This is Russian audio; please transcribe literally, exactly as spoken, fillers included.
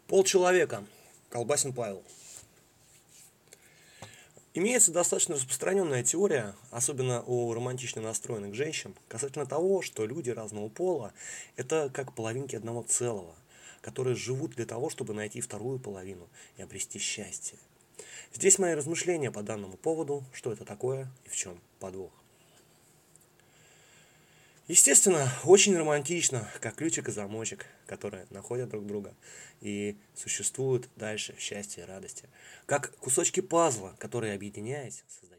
Полчеловека. Колбасин Павел. Имеется достаточно распространенная теория, особенно у романтично настроенных женщин, касательно того, что люди разного пола – это как половинки одного целого, которые живут для того, чтобы найти вторую половину и обрести счастье. Здесь мои размышления по данному поводу, что это такое и в чем подвох. Естественно, очень романтично, как ключик и замочек, которые находят друг друга и существуют дальше в счастье и радости. Как кусочки пазла, которые, объединяясь, создают